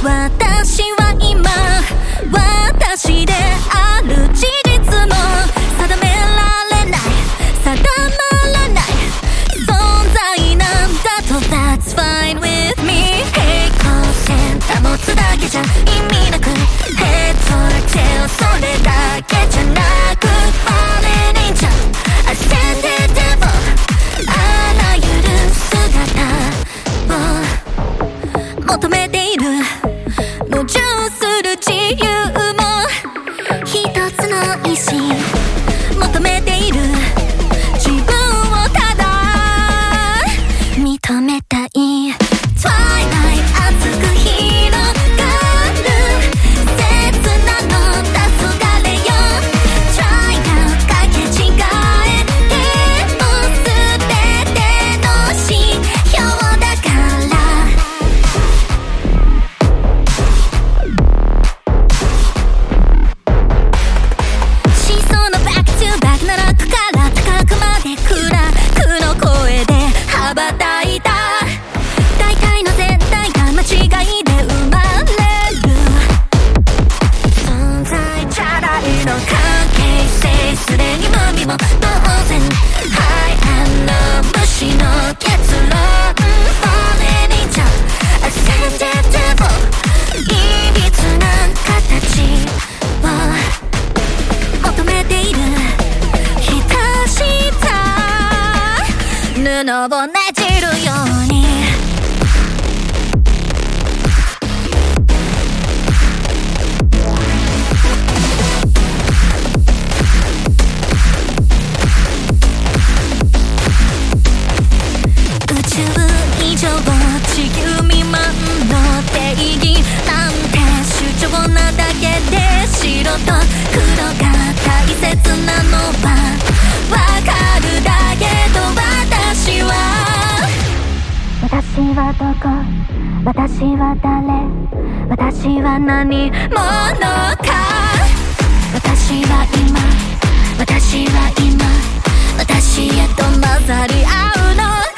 私は今私である事実も定められない定まらない存在なんだと That's fine with me 平行線保つだけじゃ意味なく Head or tail それだけじゃなく Falling angel Ascended devil あらゆる姿を求めている路上する自由も一つの意志求めている自分をただ認めたい Twilight 熱く広がる切なの黄昏よ Try now かけ違えても全ての指標だからシーソーのバックトゥバックならくから高くまで暗くの声で羽ばたいた大体の絶対が間違いで生まれる存在じゃないの関係性すでに無味も当然 High and low 無視の結論 Falling angel Ascended devil いびつな形を求めている浸した布をねじるように宇宙以上地球未満の定義なんて主張なだけで白と黒が大切なのはわかるだけど私はどこ私は誰私は何者か私は今私へと混ざり合うの